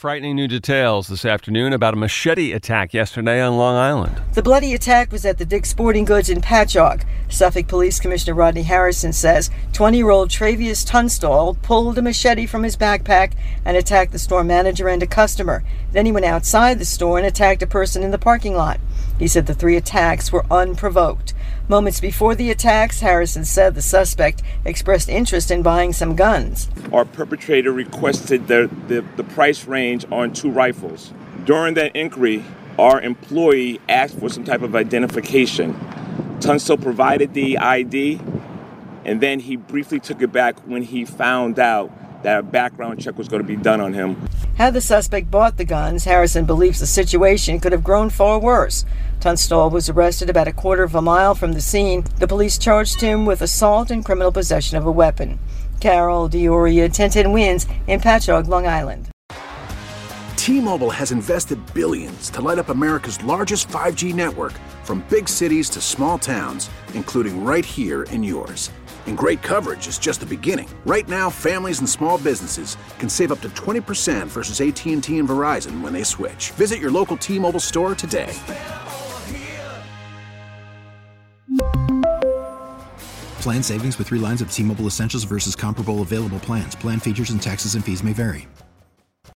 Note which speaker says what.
Speaker 1: frightening new details this afternoon about a machete attack yesterday on Long Island.
Speaker 2: The bloody attack was at the Dick's Sporting Goods in Patchogue. Suffolk Police Commissioner Rodney Harrison says 20-year-old Travius Tunstall pulled a machete from his backpack and attacked the store manager and a customer. Then he went outside the store and attacked a person in the parking lot. He said the three attacks were unprovoked. Moments before the attacks, Harrison said the suspect expressed interest in buying some guns.
Speaker 3: Our perpetrator requested the price range on two rifles. During that inquiry, our employee asked for some type of identification. Tunstall provided the ID, and then he briefly took it back when he found out that a background check was going to be done on him.
Speaker 2: Had the suspect bought the guns, Harrison believes the situation could have grown far worse. Tunstall was arrested about a quarter of a mile from the scene. The police charged him with assault and criminal possession of a weapon. Carol Dioria, 1010 Wins in Patchogue, Long Island.
Speaker 4: T-Mobile has invested billions to light up America's largest 5G network, from big cities to small towns, including right here in yours. And great coverage is just the beginning. Right now, families and small businesses can save up to 20% versus AT&T and Verizon when they switch. Visit your local T-Mobile store today.
Speaker 5: Plan savings with 3 lines of T-Mobile Essentials versus comparable available plans. Plan features and taxes and fees may vary.